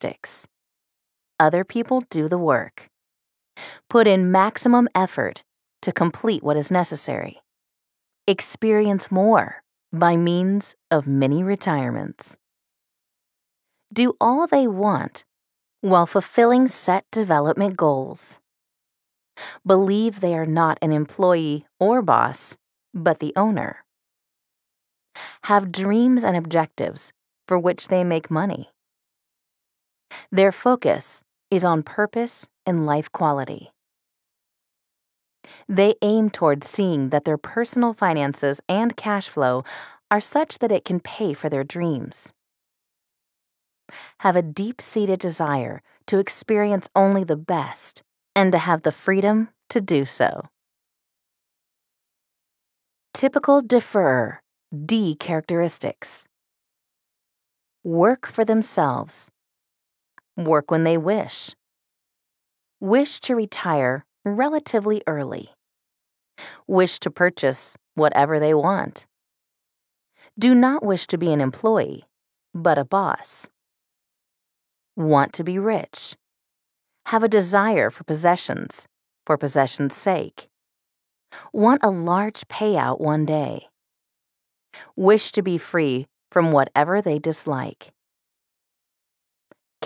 characteristics. Other people do the work. Put in maximum effort to complete what is necessary. Experience more by means of mini retirements. Do all they want while fulfilling set development goals. Believe they are not an employee or boss, but the owner. Have dreams and objectives for which they make money. Their focus is on purpose and life quality. They aim toward seeing that their personal finances and cash flow are such that it can pay for their dreams. Have a deep-seated desire to experience only the best and to have the freedom to do so. Typical deferrer, D characteristics. Work for themselves. Work when they wish. Wish to retire relatively early. Wish to purchase whatever they want. Do not wish to be an employee, but a boss. Want to be rich. Have a desire for possessions sake. Want a large payout one day. Wish to be free from whatever they dislike.